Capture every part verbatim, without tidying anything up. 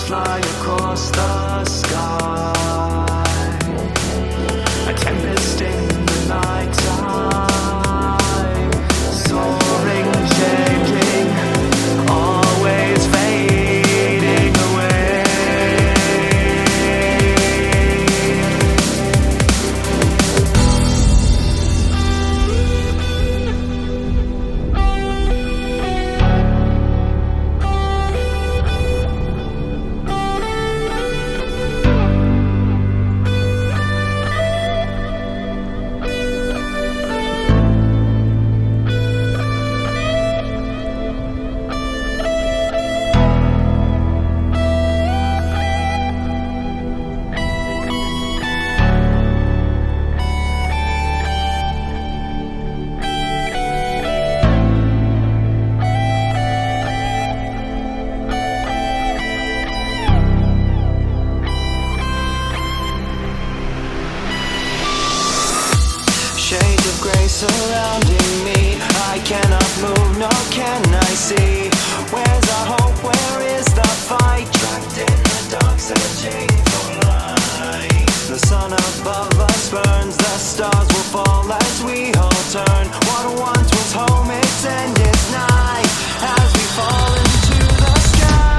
fly across the sky. A tempest in the night time, soaring, changing, always fading away. Shades of grey surrounding me. I cannot move, nor can I see. Where's our hope? Where is the fight? Trapped in the dark, searching for light. The sun above us burns, the stars will fall as we all turn. What once was home, its end is nigh, as we fall into the sky.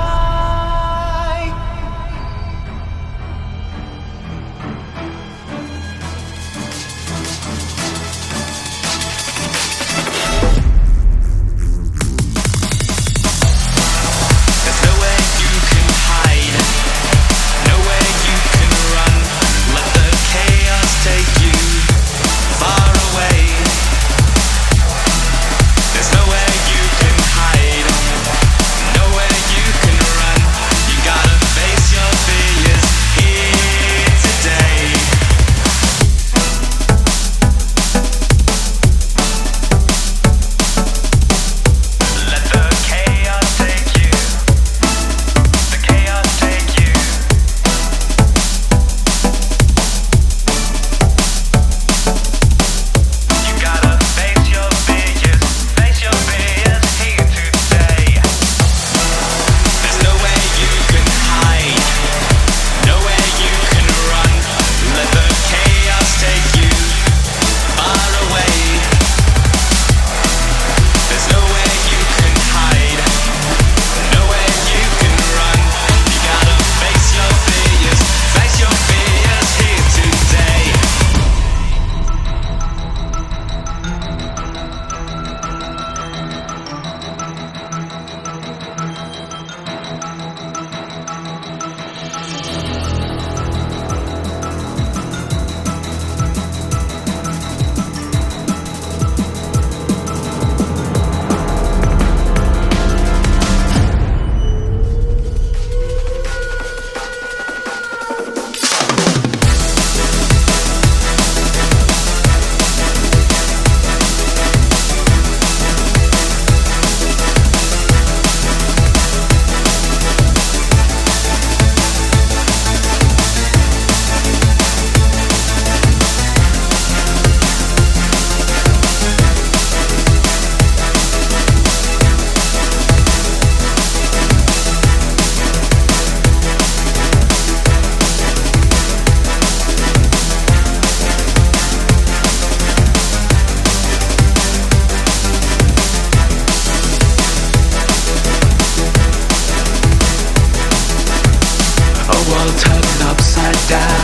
Turned upside down,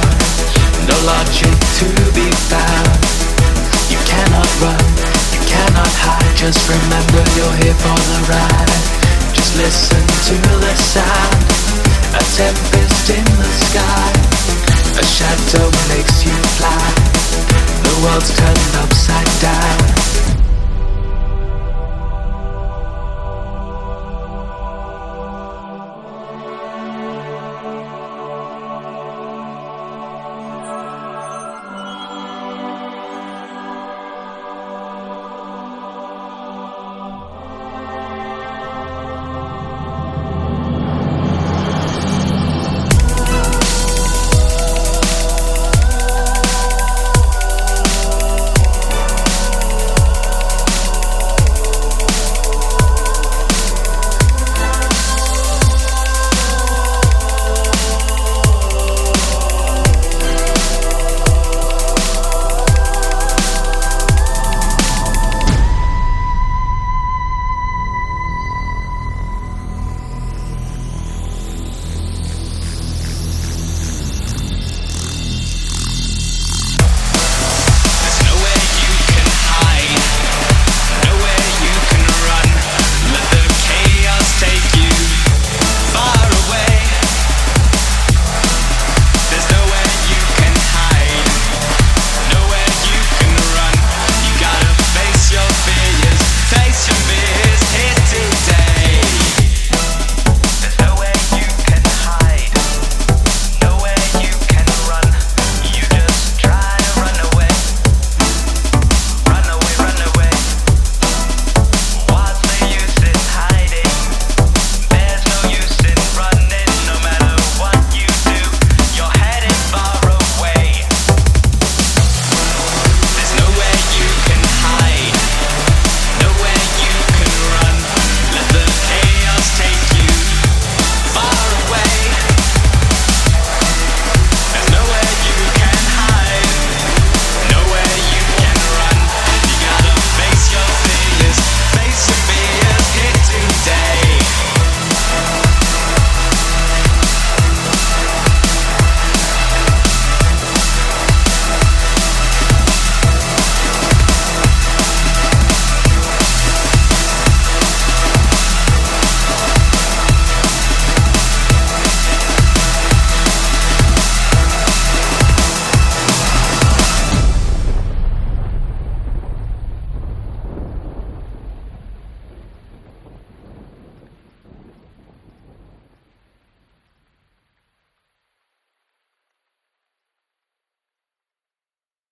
no logic to be found. You cannot run, you cannot hide. Just remember you're here for the ride. Just listen to the sound, a tempest in the sky. A shadow makes you fly. The world's turned